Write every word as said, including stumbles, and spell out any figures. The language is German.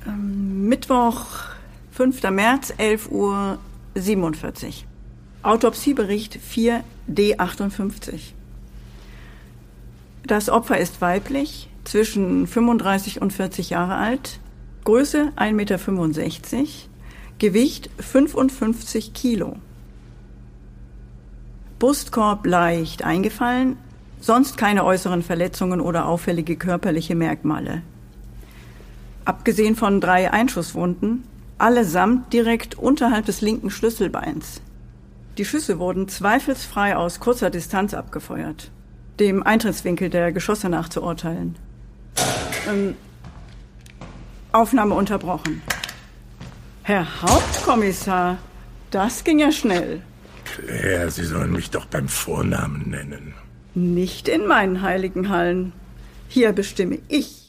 Ähm, Mittwoch, fünfter März, elf Uhr siebenundvierzig. Autopsiebericht vier D achtundfünfzig. Das Opfer ist weiblich, zwischen fünfunddreißig und vierzig Jahre alt, Größe ein Meter fünfundsechzig, Gewicht fünfundfünfzig Kilo. Brustkorb leicht eingefallen, sonst keine äußeren Verletzungen oder auffällige körperliche Merkmale. Abgesehen von drei Einschusswunden, allesamt direkt unterhalb des linken Schlüsselbeins. Die Schüsse wurden zweifelsfrei aus kurzer Distanz abgefeuert, dem Eintrittswinkel der Geschosse nach zu urteilen. Ähm, Aufnahme unterbrochen. Herr Hauptkommissar, das ging ja schnell. Claire, Sie sollen mich doch beim Vornamen nennen. Nicht in meinen heiligen Hallen. Hier bestimme ich.